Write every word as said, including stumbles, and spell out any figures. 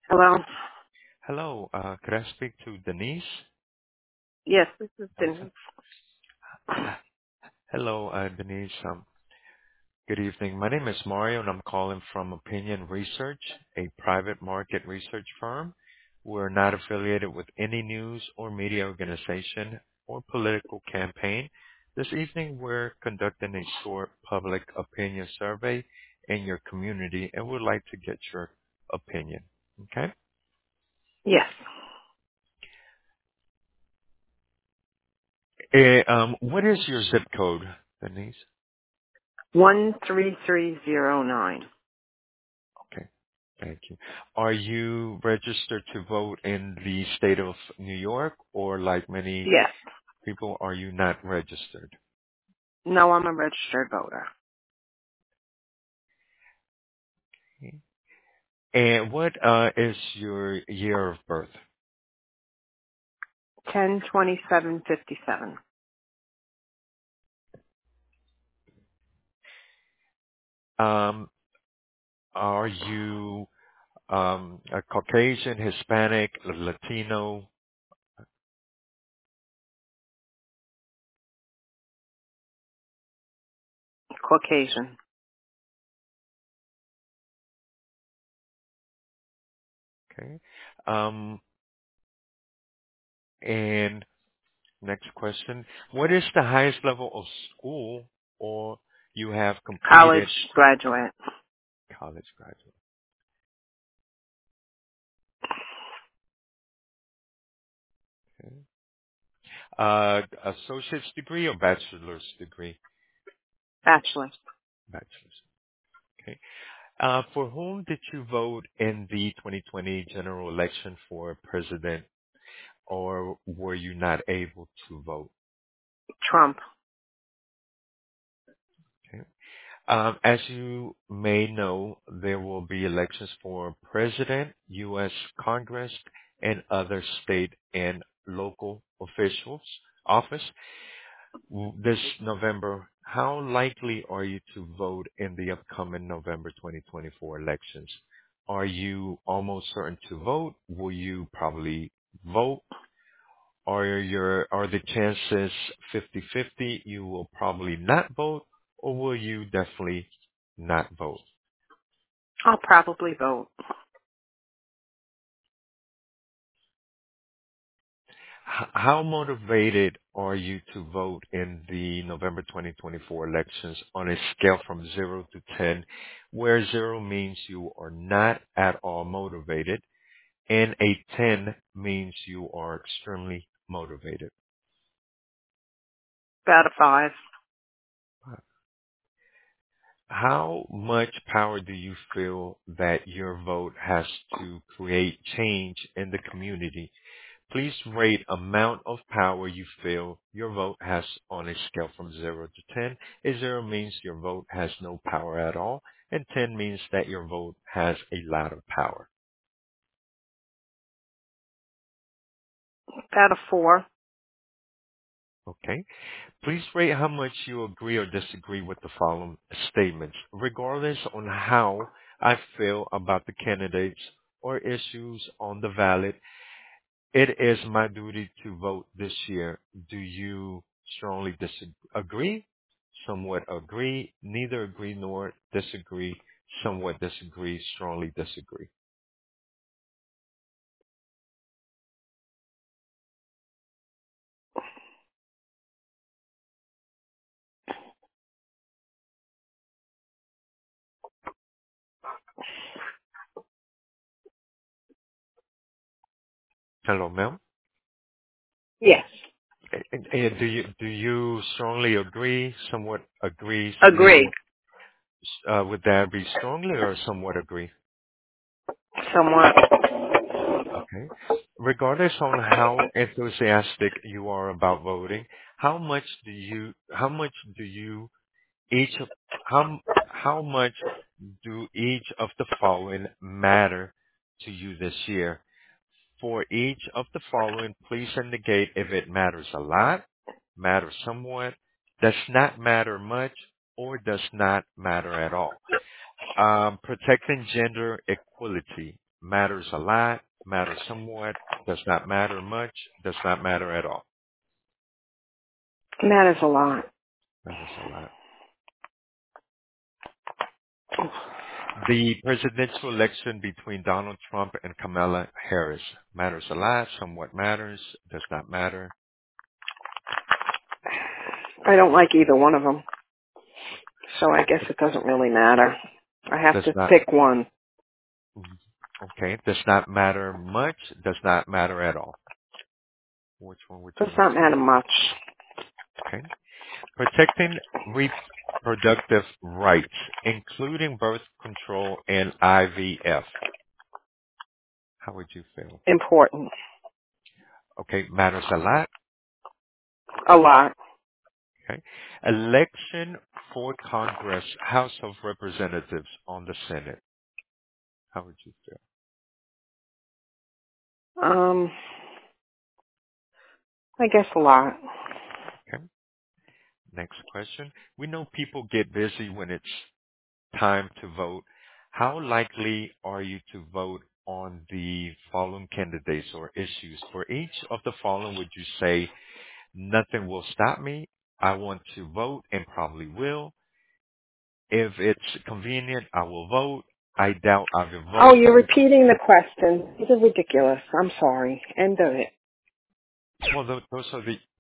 Hello? Hello, uh, could I speak to Denise? Yes, this is Johnson? Denise. Uh, Hello, uh, Denise. Um, good evening. My name is Mario, and I'm calling from Opinion Research, a private market research firm. We're not affiliated with any news or media organization or political campaign. This evening, we're conducting a short public opinion survey in your community, and we'd like to get your opinion. Okay? Yes. Eh, um, what is your zip code, Denise? one three three zero nine. Okay. Thank you. Are you registered to vote in the state of New York, or like many Yes. people, are you not registered? No, I'm a registered voter. Okay. And what uh, is your year of birth? ten twenty seven fifty seven. Um, are you um, a Caucasian, Hispanic, Latino? Caucasian. Okay. Um, and next question: what is the highest level of school or you have College completed? graduate. College graduate. Okay. Uh, associate's degree or bachelor's degree? Bachelor. Bachelor's. Okay. Uh, for whom did you vote in the twenty twenty general election for president, or were you not able to vote? Trump. Okay. Um, as you may know, there will be elections for president, U S. Congress, and other state and local officials office w- this November. How likely are you to vote in the upcoming November twenty twenty-four elections? Are you almost certain to vote? Will you probably vote? Are your are the chances fifty-fifty you will probably not vote, or will you definitely not vote? I'll probably vote. H- How motivated are you to vote in the November twenty twenty-four elections on a scale from zero to ten, where zero means you are not at all motivated and a ten means you are extremely motivated? About a five. How much power do you feel that your vote has to create change in the community? Please rate amount of power you feel your vote has on a scale from zero to ten. A zero means your vote has no power at all, and ten means that your vote has a lot of power. About a four. Okay? Please rate how much you agree or disagree with the following statements. Regardless on how I feel about the candidates or issues on the ballot, it is my duty to vote this year. Do you strongly disagree? Somewhat agree, neither agree nor disagree, somewhat disagree, strongly disagree. Hello, ma'am. Yes. And, and do you do you strongly agree, somewhat agree, Agree. neither? Uh, would that be strongly or somewhat agree? Somewhat. Okay. Regardless on how enthusiastic you are about voting, how much do you how much do you each of how how much do each of the following matter to you this year? For each of the following, please indicate if it matters a lot, matters somewhat, does not matter much, or does not matter at all. Um, protecting gender equality matters a lot, matters somewhat, does not matter much, does not matter at all. Matters a lot. Matters a lot. The presidential election between Donald Trump and Kamala Harris matters a lot, somewhat matters, does not matter. I don't like either one of them, so I guess it doesn't really matter. I have Does to not. pick one. Okay, does not matter much, does not matter at all. Which one would you Does like not to matter do? much. Okay. Protecting reproductive rights, including birth control and I V F. How would you feel? Important. Okay, matters a lot. A lot. Okay. Election for Congress, House of Representatives on the Senate. How would you feel? Um, I guess a lot. Okay. Next question. We know people get busy when it's time to vote. How likely are you to vote on the following candidates or issues? For each of the following, would you say nothing will stop me? I want to vote and probably will. If it's convenient, I will vote. I doubt I will Oh, vote. you're repeating the question. This is ridiculous. I'm sorry. End of it. Well, tho- those are the